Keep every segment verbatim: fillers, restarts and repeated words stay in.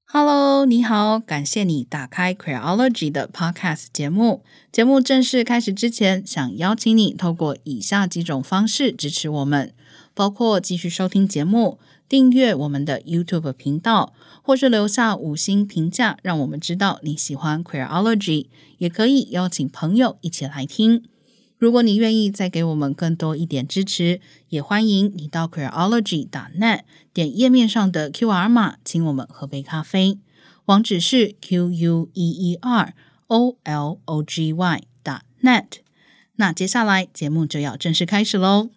Hello， 你好，感谢你打开 Queerology 的 Podcast 节目。节目正式开始之前，想邀请你透过以下几种方式支持我们，包括继续收听节目、订阅我们的 YouTube 频道，或是留下五星评价，让我们知道你喜欢 Queerology， 也可以邀请朋友一起来听。如果你愿意再给我们更多一点支持，也欢迎你到 queerology 点 net 点页面上的 Q R 码，请我们喝杯咖啡。网址是 Q U E E R O L O G Y 点 net。那接下来节目就要正式开始喽。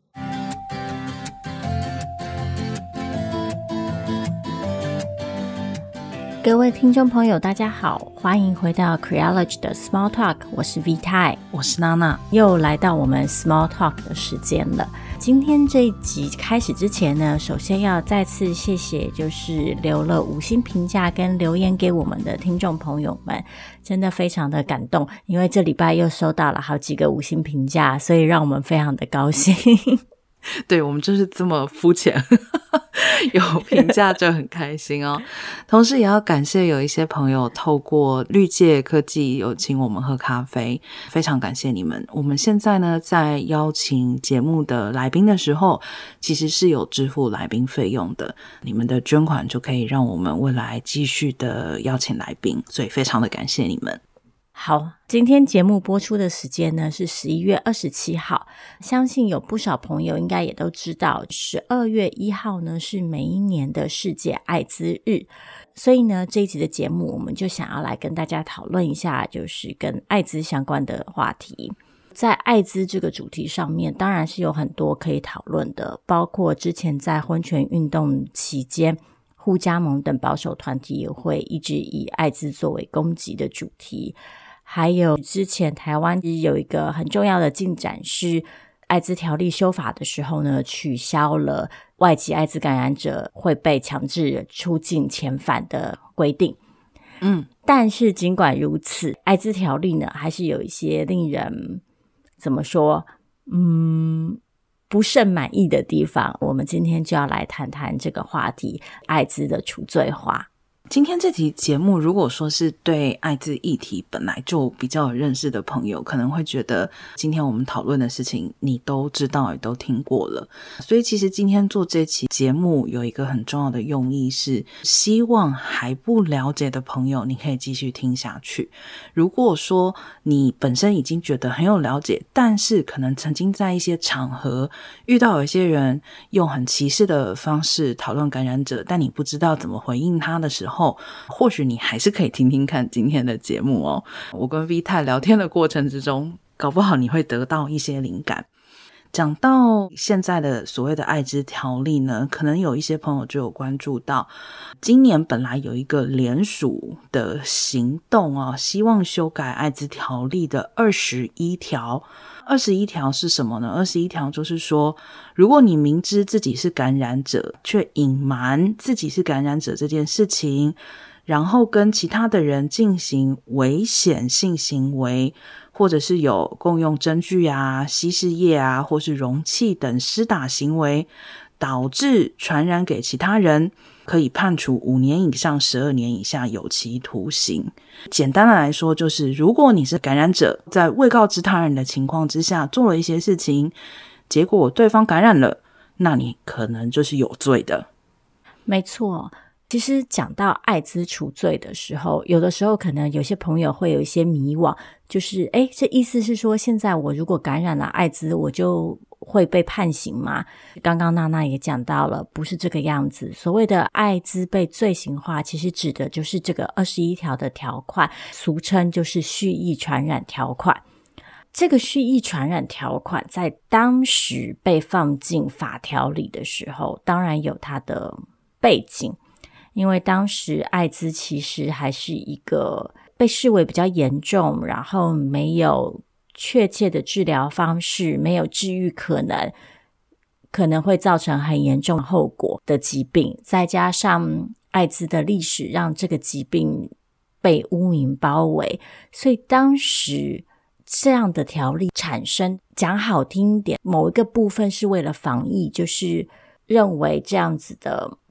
各位听众朋友大家好，欢迎回到 Queerology 的 Small Talk， 我是 V 太， 我是娜娜， 又来到我们 Small Talk 的时间了。今天这一集开始之前呢，首先要再次谢谢就是留了五星评价跟留言给我们的听众朋友们，真的非常的感动，因为这礼拜又收到了好几个五星评价，所以让我们非常的高兴。 对，我们就是这么肤浅有评价就很开心哦。同时也要感谢有一些朋友透过绿界科技有请我们喝咖啡，非常感谢你们。我们现在呢在邀请节目的来宾的时候，其实是有支付来宾费用的，你们的捐款就可以让我们未来继续的邀请来宾，所以非常的感谢你们。 好，今天节目播出的时间呢是十一月二十七号，相信有不少朋友应该也都知道，十二月一号呢是每一年的世界艾滋日，所以呢这一集的节目我们就想要来跟大家讨论一下就是跟艾滋相关的话题。在艾滋这个主题上面当然是有很多可以讨论的，包括之前在婚权运动期间护家盟等保守团体也会一直以艾滋作为攻击的主题，还有之前台湾有一个很重要的进展是艾滋条例修法的时候呢，取消了外籍艾滋感染者会被强制出境遣返的规定。嗯，但是尽管如此，艾滋条例呢还是有一些令人怎么说嗯不甚满意的地方，我们今天就要来谈谈这个话题，艾滋的除罪化。 今天这期节目如果说是对艾滋议题本来就比较有认识的朋友，可能会觉得今天我们讨论的事情你都知道也都听过了，所以其实今天做这期节目有一个很重要的用意，是希望还不了解的朋友你可以继续听下去。如果说你本身已经觉得很有了解，但是可能曾经在一些场合遇到有一些人用很歧视的方式讨论感染者，但你不知道怎么回应他的时候，或许你还是可以听听看今天的节目哦。我跟 V 太聊天的过程之中，搞不好你会得到一些灵感。讲到现在的所谓的艾滋条例呢，可能有一些朋友就有关注到，今年本来有一个联署的行动哦，希望修改艾滋条例的二十一条。二十一条是什么呢？二十一条就是说，如果你明知自己是感染者，却隐瞒自己是感染者这件事情，然后跟其他的人进行危险性行为，或者是有共用针具啊、稀释液啊，或是容器等施打行为，导致传染给其他人，可以判处五年以上十二年以下有期徒刑。简单的来说，就是如果你是感染者，在未告知他人的情况之下做了一些事情，结果对方感染了，那你可能就是有罪的。 没错，其实讲到艾滋除罪的时候，有的时候可能有些朋友会有一些迷惘，就是诶，这意思是说现在我如果感染了艾滋，我就会被判刑吗？刚刚娜娜也讲到了，不是这个样子。所谓的艾滋被罪行化，其实指的就是这个二十一条的条款，俗称就是蓄意传染条款。这个蓄意传染条款在当时被放进法条里的时候，当然有它的背景，因为当时艾滋其实还是一个被视为比较严重，然后没有确切的治疗方式，没有治愈可能，可能会造成很严重后果的疾病，再加上艾滋的历史让这个疾病被污名包围，所以当时这样的条例产生，讲好听一点，某一个部分是为了防疫，就是认为这样子的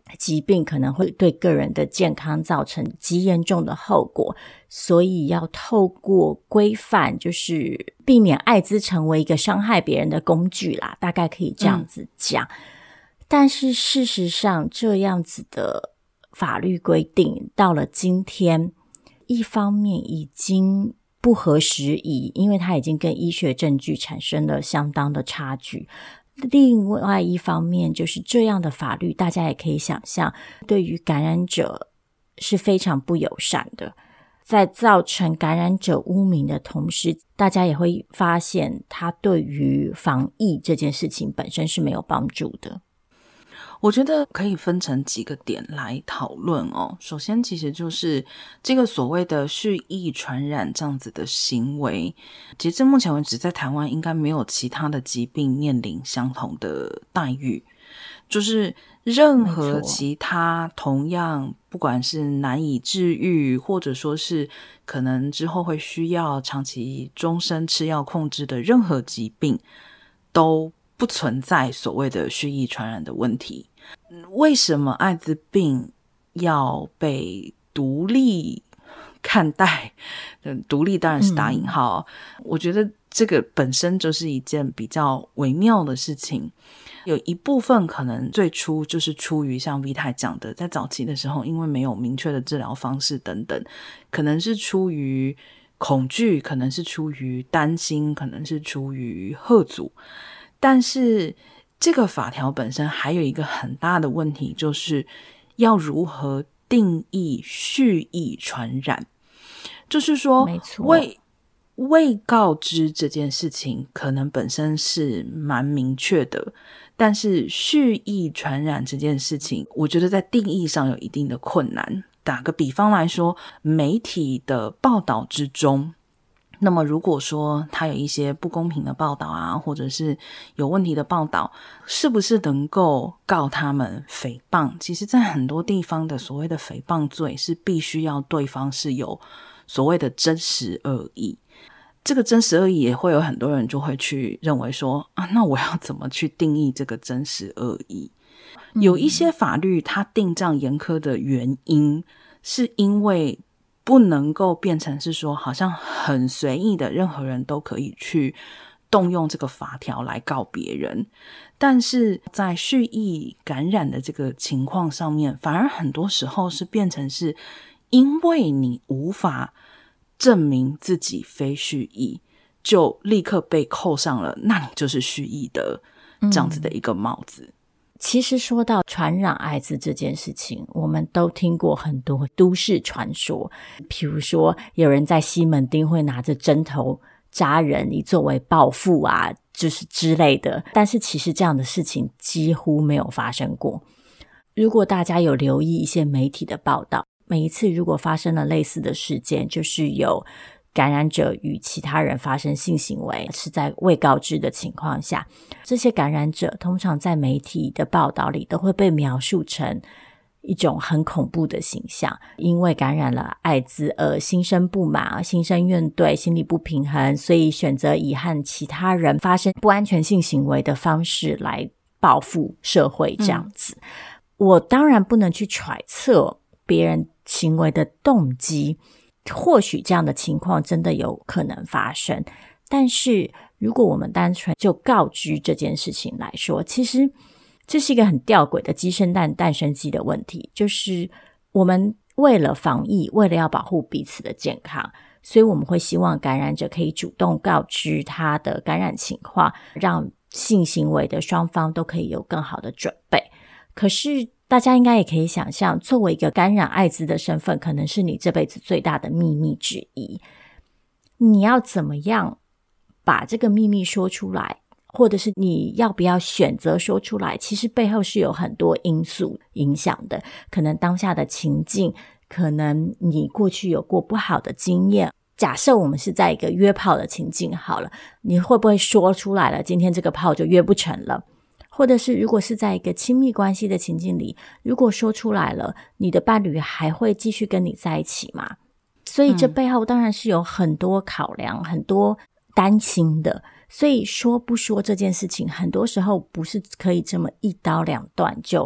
疾病可能会对个人的健康造成极严重的后果，所以要透过规范，就是避免艾滋成为一个伤害别人的工具啦，大概可以这样子讲。嗯、但是事实上这样子的法律规定到了今天，一方面已经不合时宜，因为它已经跟医学证据产生了相当的差距。另外一方面，就是这样的法律大家也可以想象，对于感染者是非常不友善的，在造成感染者污名的同时，大家也会发现它对于防疫这件事情本身是没有帮助的。 我觉得可以分成几个点来讨论哦。首先其实就是这个所谓的蓄意传染这样子的行为，截至目前为止在台湾应该没有其他的疾病面临相同的待遇，就是任何其他同样不管是难以治愈，或者说是可能之后会需要长期终身吃药控制的任何疾病，都不存在所谓的蓄意传染的问题。为什么艾滋病要被独立看待？独立当然是打引号、嗯、我觉得这个本身就是一件比较微妙的事情。有一部分可能最初就是出于像 V 太讲的，在早期的时候因为没有明确的治疗方式等等，可能是出于恐惧，可能是出于担心，可能是出于吓阻。但是这个法条本身还有一个很大的问题，就是要如何定义蓄意传染。就是说未未告知这件事情可能本身是蛮明确的，但是蓄意传染这件事情我觉得在定义上有一定的困难。打个比方来说，媒体的报道之中，那么如果说他有一些不公平的报道啊，或者是有问题的报道，是不是能够告他们诽谤？其实在很多地方的所谓的诽谤罪是必须要对方是有所谓的真实恶意。这个真实恶意也会有很多人就会去认为说啊，那我要怎么去定义这个真实恶意？有一些法律它定这样严苛的原因是因为不能够变成是说好像很随意的任何人都可以去动用这个法条来告别人，但是在蓄意感染的这个情况上面，反而很多时候是变成是因为你无法证明自己非蓄意，就立刻被扣上了那你就是蓄意的这样子的一个帽子。嗯， 其实说到传染艾滋这件事情，我们都听过很多都市传说，比如说有人在西门町会拿着针头扎人以作为报复啊，就是之类的，但是其实这样的事情几乎没有发生过。如果大家有留意一些媒体的报道，每一次如果发生了类似的事件，就是有感染者与其他人发生性行为，是在未告知的情况下，这些感染者通常在媒体的报道里都会被描述成一种很恐怖的形象，因为感染了艾滋而心生不满、心生怨怼、心理不平衡，所以选择以和其他人发生不安全性行为的方式来报复社会这样子。嗯，我当然不能去揣测别人行为的动机，或许这样的情况真的有可能发生，但是如果我们单纯就告知这件事情来说，其实这是一个很吊诡的鸡生蛋蛋生鸡的问题，就是我们为了防疫，为了要保护彼此的健康，所以我们会希望感染者可以主动告知他的感染情况，让性行为的双方都可以有更好的准备。可是大家应该也可以想象，作为一个感染艾滋的身份，可能是你这辈子最大的秘密之一。你要怎么样把这个秘密说出来，或者是你要不要选择说出来，其实背后是有很多因素影响的。可能当下的情境，可能你过去有过不好的经验。假设我们是在一个约炮的情境好了，你会不会说出来了，今天这个炮就约不成了？或者是如果是在一个亲密关系的情境里，如果说出来了，你的伴侣还会继续跟你在一起吗？所以这背后当然是有很多考量、嗯、很多担心的。所以说不说这件事情，很多时候不是可以这么一刀两断就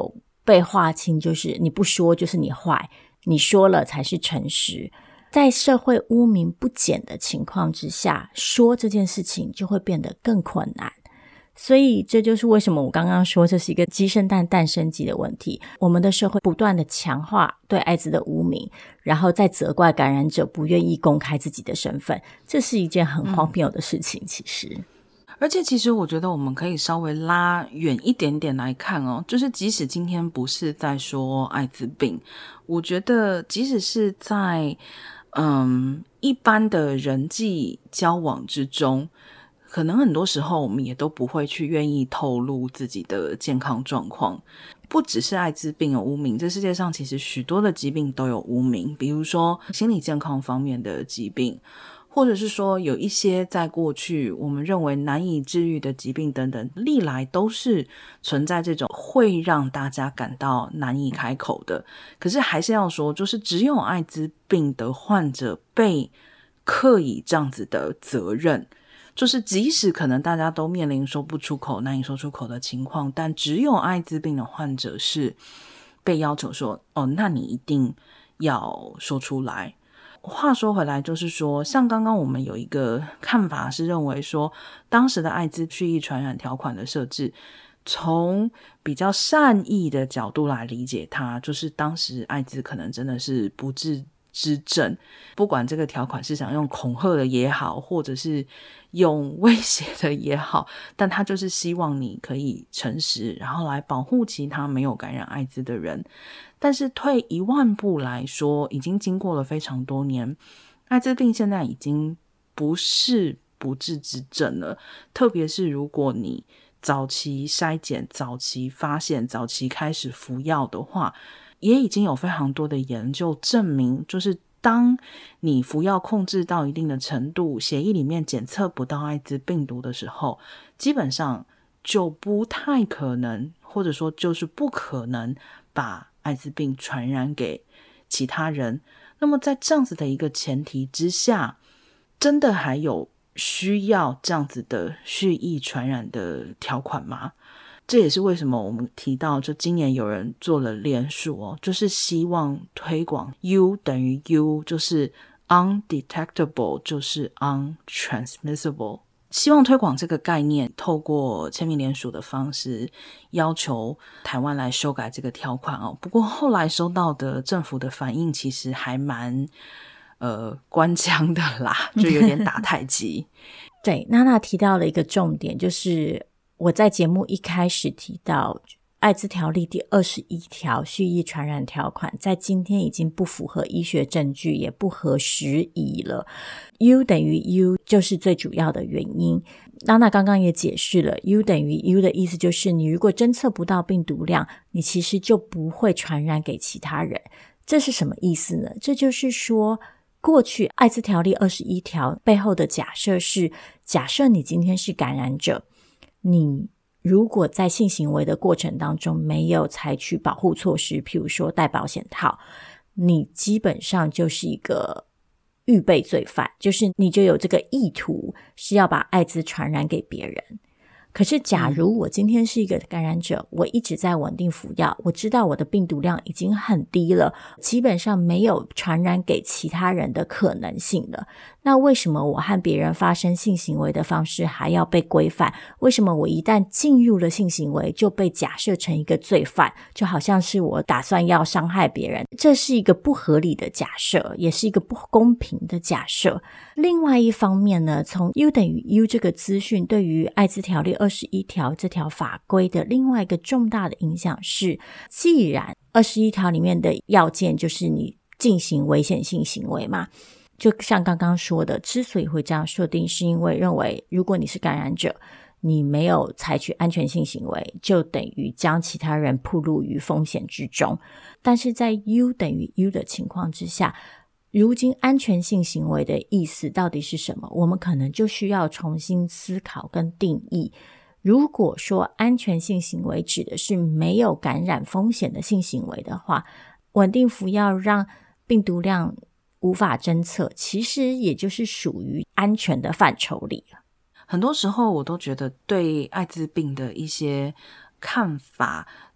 被划清就是你不说就是你坏，你说了才是诚实。在社会污名不减的情况之下，说这件事情就会变得更困难。所以这就是为什么我刚刚说这是一个鸡生蛋蛋生鸡的问题。我们的社会不断的强化对艾滋的污名，然后再责怪感染者不愿意公开自己的身份，这是一件很荒谬的事情、嗯、其实。 而且其实我觉得我们可以稍微拉远一点点来看哦，就是即使今天不是在说艾滋病，我觉得即使是在嗯一般的人际交往之中，可能很多时候我们也都不会去愿意透露自己的健康状况。不只是艾滋病有污名，这世界上其实许多的疾病都有污名，比如说心理健康方面的疾病，或者是说有一些在过去我们认为难以治愈的疾病等等，历来都是存在这种会让大家感到难以开口的。可是还是要说，就是只有艾滋病的患者被刻以这样子的责任，就是即使可能大家都面临说不出口难以说出口的情况，但只有艾滋病的患者是被要求说哦，那你一定要说出来。话说回来，就是说像刚刚我们有一个看法是认为说，当时的艾滋蓄意传染条款的设置，从比较善意的角度来理解它，就是当时艾滋可能真的是不治之症，不管这个条款是想用恐吓的也好，或者是用威胁的也好，但他就是希望你可以诚实，然后来保护其他没有感染艾滋的人。但是退一万步来说，已经经过了非常多年，艾滋病现在已经不是不治之症了，特别是如果你早期筛检、早期发现、早期开始服药的话，也已经有非常多的研究证明，就是当你服药控制到一定的程度，血液里面检测不到艾滋病毒的时候，基本上就不太可能，或者说就是不可能把艾滋病传染给其他人。那么在这样子的一个前提之下，真的还有需要这样子的蓄意传染的条款吗？这也是为什么我们提到就今年有人做了联署哦，就是希望推广 U 等于 U， 就是 undetectable 就是 untransmissible， 希望推广这个概念，透过签名联署的方式要求台湾来修改这个条款哦。不过后来收到的政府的反应其实还蛮呃官腔的啦，就有点打太极。 对，娜娜提到了一个重点，就是我在节目一开始提到艾滋条例第二十一条蓄意传染条款在今天已经不符合医学证据，也不合时宜了。 U 等于 U 就是最主要的原因。娜娜刚刚也解释了， U 等于 U 的意思就是你如果侦测不到病毒量，你其实就不会传染给其他人。这是什么意思呢？这就是说过去艾滋条例二十一条背后的假设是，假设你今天是感染者，你如果在性行为的过程当中没有采取保护措施，譬如说戴保险套，你基本上就是一个预备罪犯，就是你就有这个意图是要把艾滋传染给别人。可是假如我今天是一个感染者，我一直在稳定服药，我知道我的病毒量已经很低了，基本上没有传染给其他人的可能性了，那为什么我和别人发生性行为的方式还要被规范？为什么我一旦进入了性行为就被假设成一个罪犯，就好像是我打算要伤害别人？这是一个不合理的假设，也是一个不公平的假设。另外一方面呢，从 U 等于 U 这个资讯对于艾滋条例二十一条这条法规的另外一个重大的影响是，既然二十一条里面的要件就是你进行危险性行为嘛，就像刚刚说的，之所以会这样设定，是因为认为如果你是感染者，你没有采取安全性行为，就等于将其他人暴露于风险之中。但是在 U 等于 U 的情况之下，如今安全性行为的意思到底是什么？我们可能就需要重新思考跟定义。如果说安全性行为指的是没有感染风险的性行为的话，稳定服药让病毒量无法侦测，其实也就是属于安全的范畴里了。 很多时候我都觉得对艾滋病的一些看法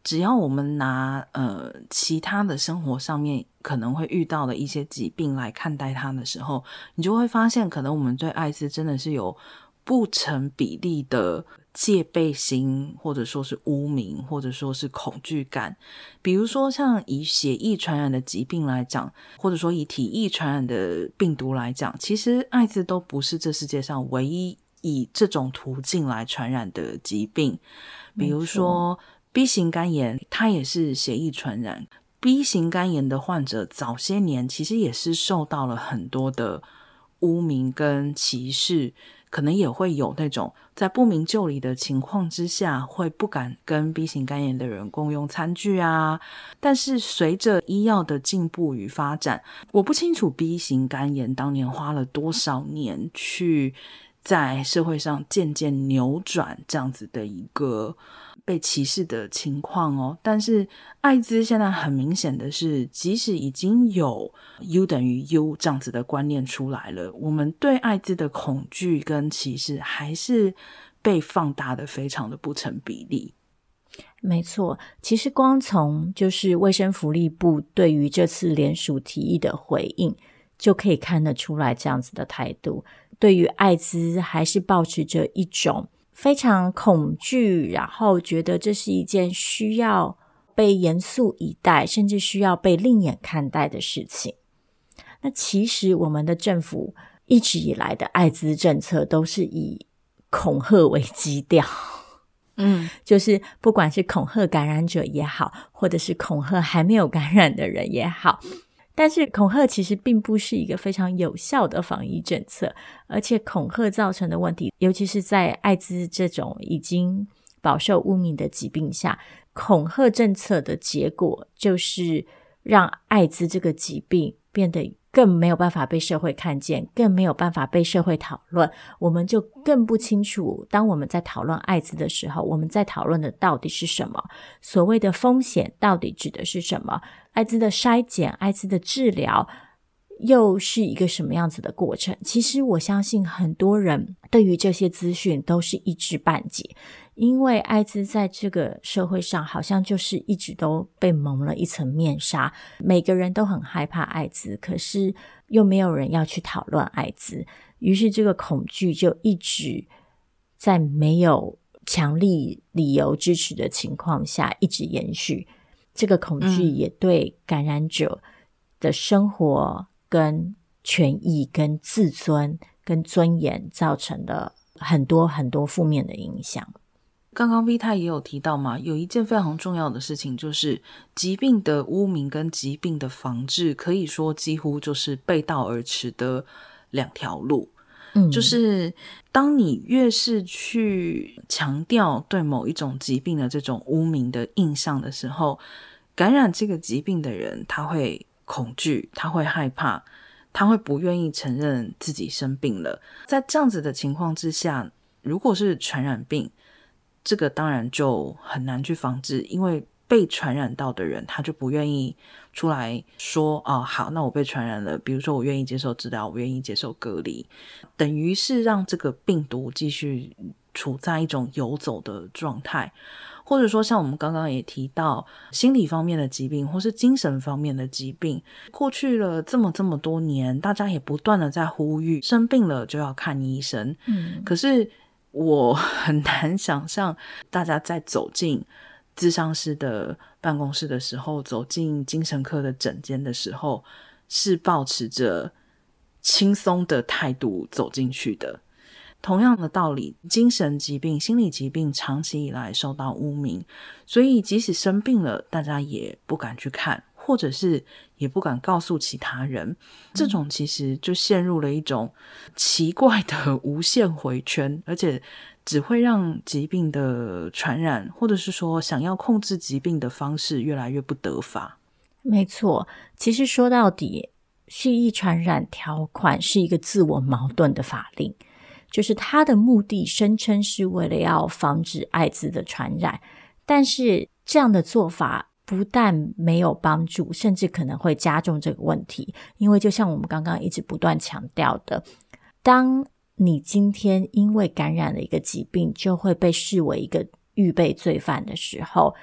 只要我们拿呃其他的生活上面可能会遇到的一些疾病来看待它的时候，你就会发现可能我们对艾滋真的是有不成比例的戒备心，或者说是污名，或者说是恐惧感。比如说像以血液传染的疾病来讲，或者说以体液传染的病毒来讲，其实艾滋都不是这世界上唯一以这种途径来传染的疾病。比如说 B 型肝炎，它也是血液传染。 B 型肝炎的患者早些年其实也是受到了很多的污名跟歧视，可能也会有那种在不明就里的情况之下会不敢跟 B 型肝炎的人共用餐具啊。但是随着医药的进步与发展，我不清楚 B 型肝炎当年花了多少年去在社会上渐渐扭转这样子的一个被歧视的情况哦。但是艾滋现在很明显的是，即使已经有 U 等于 U 这样子的观念出来了，我们对艾滋的恐惧跟歧视还是被放大的非常的不成比例。 没错，其实光从就是卫生福利部对于这次联署提议的回应就可以看得出来这样子的态度，对于艾滋还是抱持着一种非常恐惧，然后觉得这是一件需要被严肃以待，甚至需要被另眼看待的事情。那其实我们的政府一直以来的艾滋政策都是以恐吓为基调，嗯，就是不管是恐吓感染者也好，或者是恐吓还没有感染的人也好，但是恐吓其实并不是一个非常有效的防疫政策，而且恐吓造成的问题，尤其是在艾滋这种已经饱受污名的疾病下，恐吓政策的结果就是让艾滋这个疾病变得更没有办法被社会看见，更没有办法被社会讨论。我们就更不清楚，当我们在讨论艾滋的时候，我们在讨论的到底是什么？所谓的风险到底指的是什么？艾滋的筛检，艾滋的治疗又是一个什么样子的过程？其实我相信很多人对于这些资讯都是一知半解，因为艾滋在这个社会上好像就是一直都被蒙了一层面纱，每个人都很害怕艾滋，可是又没有人要去讨论艾滋，于是这个恐惧就一直在没有强力理由支持的情况下一直延续。这个恐惧也对感染者的生活跟权益跟自尊跟尊严造成了很多很多负面的影响。 刚刚 V 太也有提到嘛，有一件非常重要的事情，就是疾病的污名跟疾病的防治可以说几乎就是背道而驰的两条路。嗯，就是当你越是去强调对某一种疾病的这种污名的印象的时候，感染这个疾病的人他会恐惧，他会害怕，他会不愿意承认自己生病了。在这样子的情况之下，如果是传染病，这个当然就很难去防治，因为被传染到的人他就不愿意出来说哦，好，那我被传染了，比如说我愿意接受治疗，我愿意接受隔离，等于是让这个病毒继续处在一种游走的状态。或者说像我们刚刚也提到心理方面的疾病或是精神方面的疾病，过去了这么这么多年，大家也不断的在呼吁生病了就要看医生。嗯，可是我很难想象大家在走进咨商师的办公室的时候，走进精神科的诊间的时候，是抱持着轻松的态度走进去的。同样的道理，精神疾病、心理疾病长期以来受到污名，所以即使生病了，大家也不敢去看，或者是也不敢告诉其他人。这种其实就陷入了一种奇怪的无限回圈，而且只会让疾病的传染，或者是说想要控制疾病的方式越来越不得法。 没错，其实说到底，蓄意传染条款是一个自我矛盾的法令，就是它的目的声称是为了要防止艾滋的传染，但是这样的做法不但没有帮助，甚至可能会加重这个问题。因为就像我们刚刚一直不断强调的，当你今天因为感染了一个疾病就会被视为一个预备罪犯的时候，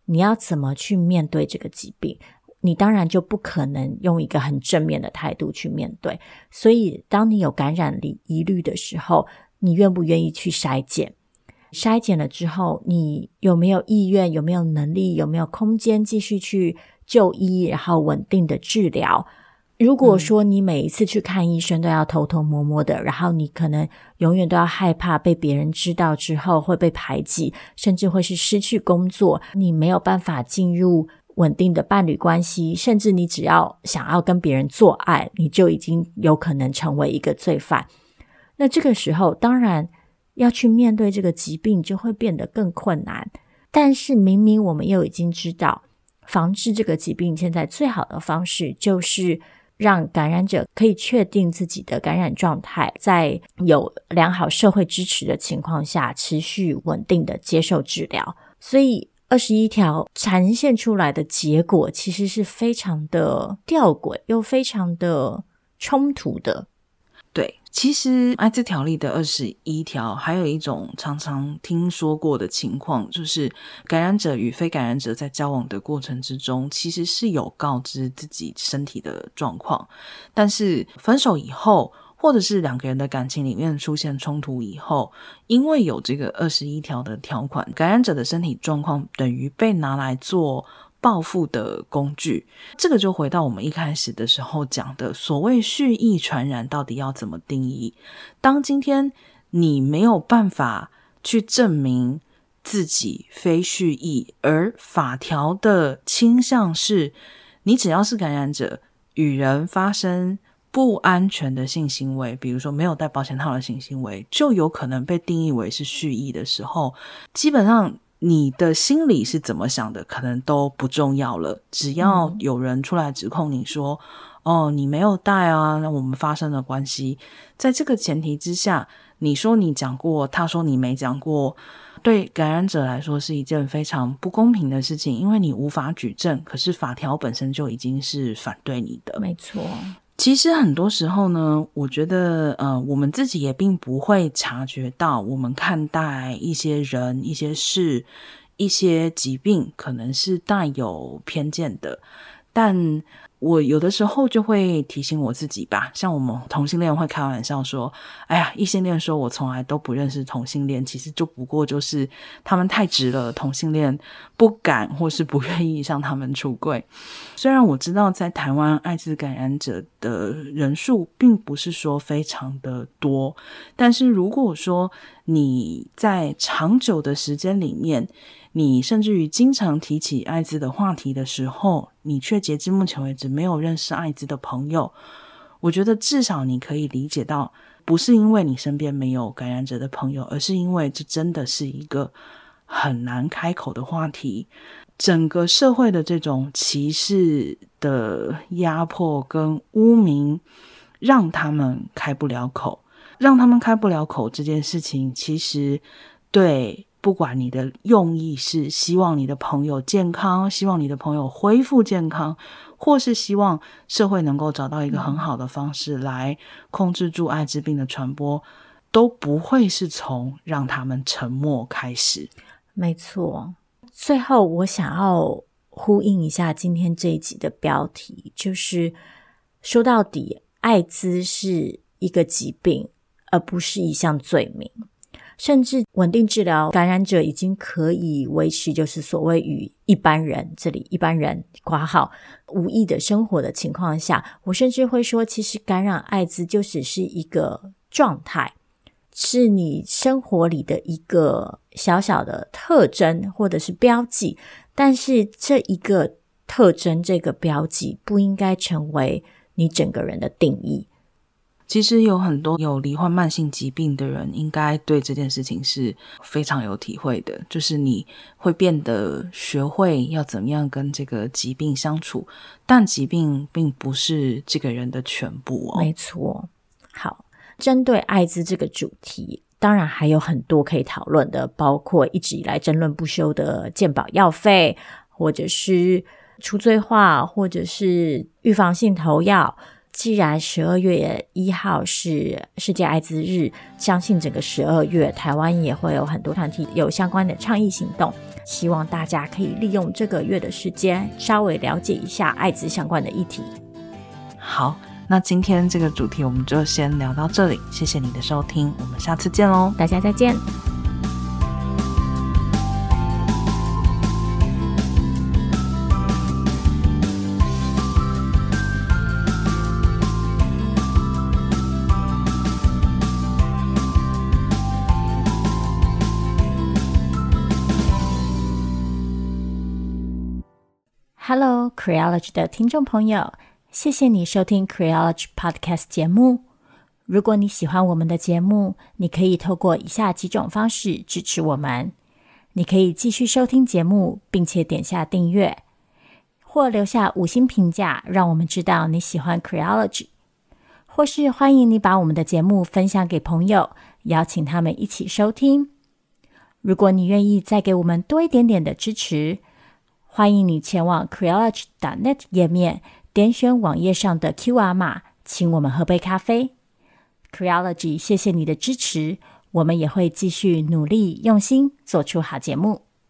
你要怎么去面对这个疾病？你当然就不可能用一个很正面的态度去面对，所以当你有感染力疑虑的时候，你愿不愿意去筛检？筛检了之后，你有没有意愿，有没有能力，有没有空间继续去就医，然后稳定的治疗？如果说你每一次去看医生都要偷偷摸摸的，然后你可能永远都要害怕被别人知道之后会被排挤，甚至会是失去工作，你没有办法进入稳定的伴侣关系，甚至你只要想要跟别人做爱，你就已经有可能成为一个罪犯。那这个时候当然要去面对这个疾病就会变得更困难，但是明明我们又已经知道防治这个疾病现在最好的方式就是让感染者可以确定自己的感染状态，在有良好社会支持的情况下持续稳定的接受治疗。所以二十一条呈现出来的结果其实是非常的吊诡又非常的冲突的。 对，其实艾滋条例的二十一条还有一种常常听说过的情况，就是感染者与非感染者在交往的过程之中其实是有告知自己身体的状况，但是分手以后或者是两个人的感情里面出现冲突以后，因为有这个二十一条的条款，感染者的身体状况等于被拿来做报复的工具。这个就回到我们一开始的时候讲的所谓蓄意传染到底要怎么定义。当今天你没有办法去证明自己非蓄意，而法条的倾向是你只要是感染者与人发生不安全的性行为，比如说没有戴保险套的性行为，就有可能被定义为是蓄意的时候，基本上你的心里是怎么想的可能都不重要了，只要有人出来指控你说、嗯、哦你没有戴啊，那我们发生了关系，在这个前提之下，你说你讲过，他说你没讲过，对感染者来说是一件非常不公平的事情，因为你无法举证，可是法条本身就已经是反对你的。 没错， 其实很多时候呢，我觉得呃，我们自己也并不会察觉到，我们看待一些人、一些事、一些疾病可能是带有偏见的，但我有的时候就会提醒我自己吧，像我们同性恋会开玩笑说，哎呀，异性恋说我从来都不认识同性恋，其实就不过就是他们太直了，同性恋不敢或是不愿意向他们出柜。虽然我知道在台湾艾滋感染者的人数并不是说非常的多，但是如果说你在长久的时间里面，你甚至于经常提起艾滋的话题的时候，你却截至目前为止没有认识艾滋的朋友，我觉得至少你可以理解到，不是因为你身边没有感染者的朋友，而是因为这真的是一个很难开口的话题。整个社会的这种歧视的压迫跟污名让他们开不了口，让他们开不了口这件事情，其实对不管你的用意是希望你的朋友健康，希望你的朋友恢复健康，或是希望社会能够找到一个很好的方式来控制住艾滋病的传播，都不会是从让他们沉默开始。 没错，最后我想要呼应一下今天这一集的标题，就是说到底艾滋是一个疾病而不是一项罪名，甚至稳定治疗感染者已经可以维持就是所谓与一般人，这里一般人括号无异的生活的情况下，我甚至会说其实感染艾滋就只是一个状态，是你生活里的一个小小的特征或者是标记，但是这一个特征这个标记不应该成为你整个人的定义。 其实有很多有罹患慢性疾病的人应该对这件事情是非常有体会的，就是你会变得学会要怎么样跟这个疾病相处，但疾病并不是这个人的全部哦。 没错。好，针对艾滋这个主题当然还有很多可以讨论的，包括一直以来争论不休的健保药费，或者是除罪化，或者是预防性投药， 既然十二月一号是世界艾滋日，相信整个十二月台湾也会有很多团体有相关的倡议行动，希望大家可以利用这个月的时间稍微了解一下艾滋相关的议题。 好，那今天这个主题我们就先聊到这里，谢谢你的收听，我们下次见咯， 大家再见。Hello Creology 的听众朋友，谢谢你收听 Creology Podcast 节目。如果你喜欢我们的节目，你可以透过以下几种方式支持我们。你可以继续收听节目，并且点下订阅，或留下五星评价，让我们知道你喜欢 Creology。或是欢迎你把我们的节目分享给朋友，邀请他们一起收听。如果你愿意再给我们多一点点的支持，欢迎你前往 creology dot net 页面，点选网页上的 Q R 码，请我们喝杯咖啡。Creology 谢谢你的支持，我们也会继续努力用心做出好节目。